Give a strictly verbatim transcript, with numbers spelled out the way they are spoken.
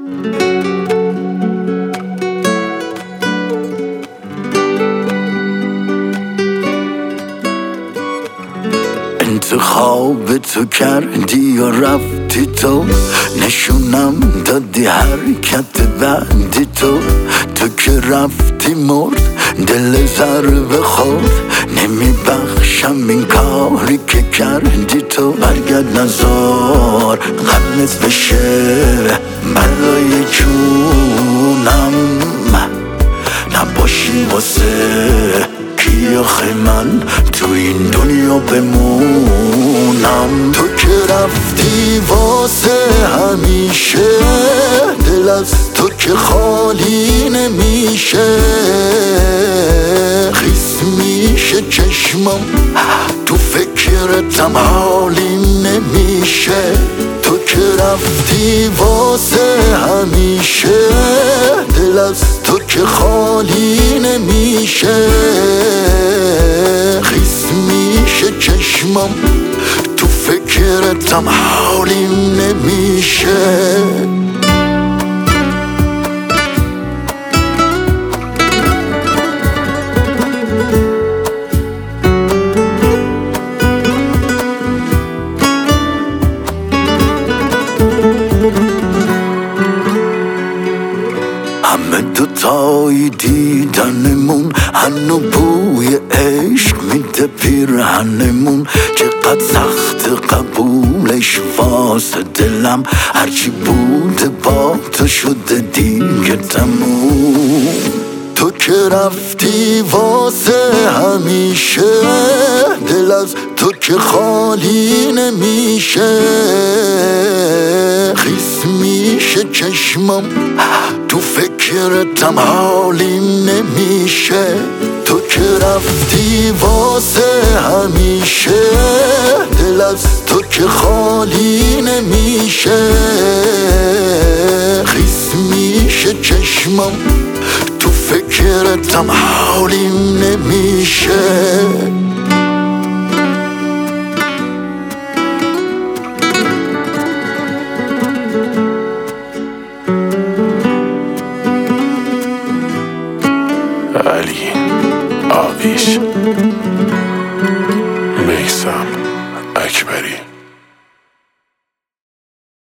انتخاب تو کردی و رفتی تو، نشونم دادی حرکت بعدی تو. تو که رفتی مرد دل ضربه خورد، نمیبخشم این کاری که کردی تو. برگرد نزار غمت بشه بلای جونم، نباشی واسه کی آخه من تو این دنیا بمونم. تو که رفتی واسه همیشه، دل از تو که خالی نمیشه. خیس میشه چشمم تو فکرتم حالی نمیشه. تو که رفتی واسه همیشه، دل از تو که خالی نمیشه. خیس میشه چشمم تو فکرتم حالی نمیشه. همه دوتایی دیدنمون هنو بوی عشق میده پیرهنمون. چقدر سخت قبولش واسه دلم، هرچی بوده با تو شده دیگه تموم. تو که رفتی واسه همیشه، دل از تو که خالی نمیشه. خیس میشه چشمم تو فکرتم حالی نمیشه. تو که رفتی واسه همیشه، دل از تو که خالی نمیشه. خیس میشه چشمم تو فکرتم حالی نمیشه. علی آویش